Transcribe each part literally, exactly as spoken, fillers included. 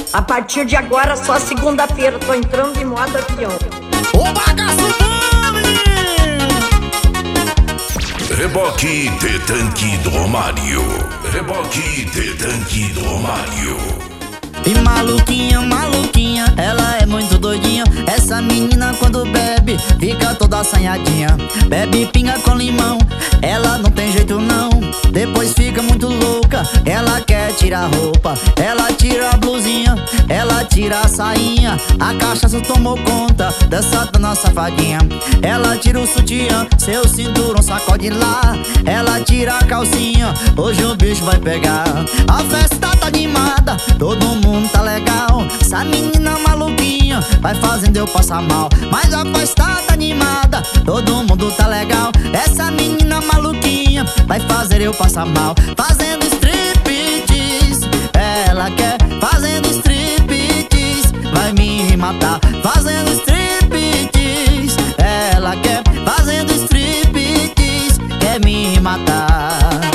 A partir de agora, só segunda-feira, tô entrando em modo avião. O bagaço bom, menino! Reboque de tanque do Romário. Reboque de tanque do Romário. E maluquinha, maluquinha, ela é muito doidinha. Essa menina quando bebe, fica toda assanhadinha. Bebe pinga com limão, ela não tem jeito não. Depois fica muito louca, ela quer tirar a roupa. Ela tira a blusinha, ela tira a sainha. A cachaça tomou conta dessa dona safadinha. Ela tira o sutiã, seu cinturão sacode lá. Ela tira a calcinha, hoje o bicho vai pegar. A festa tá animada, todo mundo tá legal. Essa menina maluquinha vai fazendo eu passar mal. Mas a festa tá animada, todo mundo tá legal. Essa menina maluquinha vai fazer eu passar mal. Fazendo striptease, ela quer. Fazendo striptease, vai me matar. Fazendo striptease, ela quer. Fazendo striptease, quer me matar.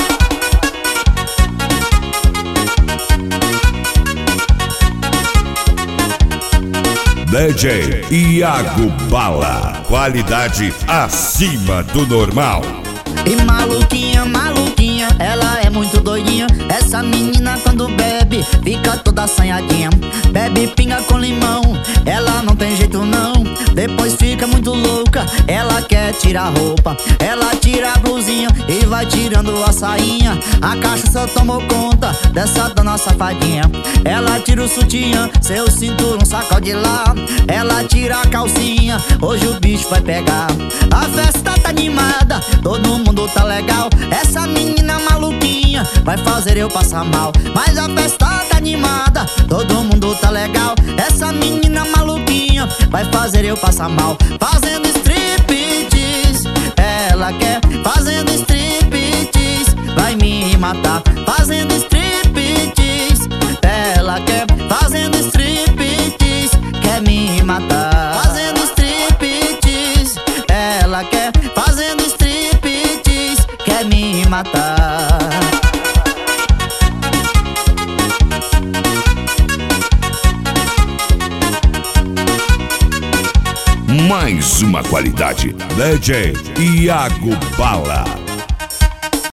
D J Iago Bala, qualidade acima do normal. E maluquinha, maluquinha, ela é muito doidinha. Essa menina quando bebe, fica toda assanhadinha. Bebe pinga com limão, ela não tem jeito não. Depois fica muito louca, ela quer tirar a roupa. Ela tira a blusinha e vai tirando a sainha. A cachaça tomou conta dessa dona safadinha. Ela tira o sutiã, seu cinturão sacode lá. Ela tira a calcinha, hoje o bicho vai pegar. A festa tá animada, todo mundo tá legal. Essa menina maluquinha vai fazer eu passar mal. Mas a festa tá animada, todo mundo tá legal. Essa menina maluquinha vai fazer eu passar mal. Fazendo striptease, ela quer. Fazendo striptease, vai me matar. Fazendo striptease, ela quer. Fazendo striptease, quer me matar. Fazendo striptease, ela quer. Fazendo striptease, quer me matar. Mais uma qualidade, D J Iago Bala.